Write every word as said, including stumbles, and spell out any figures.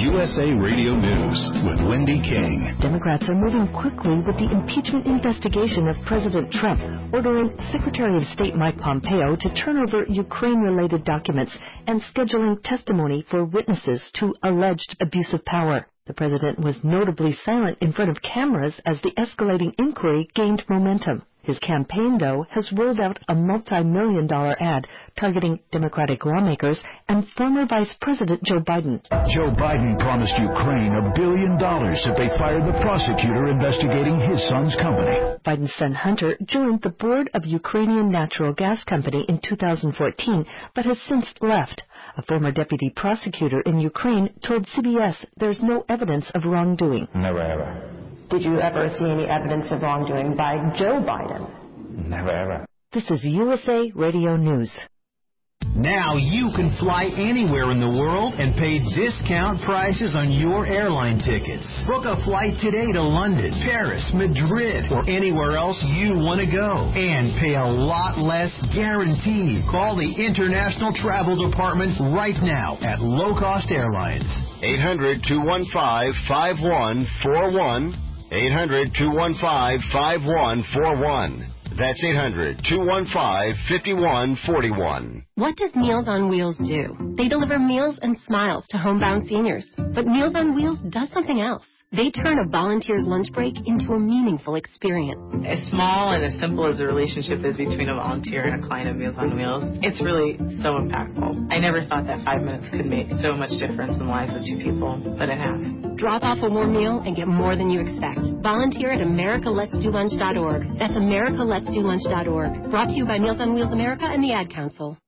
U S A Radio News with Wendy King. Democrats are moving quickly with the impeachment investigation of President Trump, ordering Secretary of State Mike Pompeo to turn over Ukraine-related documents and scheduling testimony for witnesses to alleged abuse of power. The president was notably silent in front of cameras as the escalating inquiry gained momentum. His campaign, though, has rolled out a multi-million dollar ad targeting Democratic lawmakers and former Vice President Joe Biden. Joe Biden promised Ukraine a billion dollars if they fired the prosecutor investigating his son's company. Biden's son Hunter joined the board of Ukrainian Natural Gas Company in two thousand fourteen, but has since left. A former deputy prosecutor in Ukraine told C B S there's no evidence of wrongdoing. Never ever. Did you ever see any evidence of wrongdoing by Joe Biden? Never ever. This is U S A Radio News. Now you can fly anywhere in the world and pay discount prices on your airline tickets. Book a flight today to London, Paris, Madrid, or anywhere else you want to go. And pay a lot less guaranteed. Call the International Travel Department right now at Low Cost Airlines. eight hundred, two one five, five one four one. eight hundred, two one five, five one four one. That's eight hundred, two one five, five one four one. What does Meals on Wheels do? They deliver meals and smiles to homebound seniors. But Meals on Wheels does something else. They turn a volunteer's lunch break into a meaningful experience. As small and as simple as the relationship is between a volunteer and a client of Meals on Wheels, it's really so impactful. I never thought that five minutes could make so much difference in the lives of two people, but it has. Drop off a warm meal and get more than you expect. Volunteer at America Let's Do Lunch dot org. That's America Let's Do Lunch dot org. Brought to you by Meals on Wheels America and the Ad Council.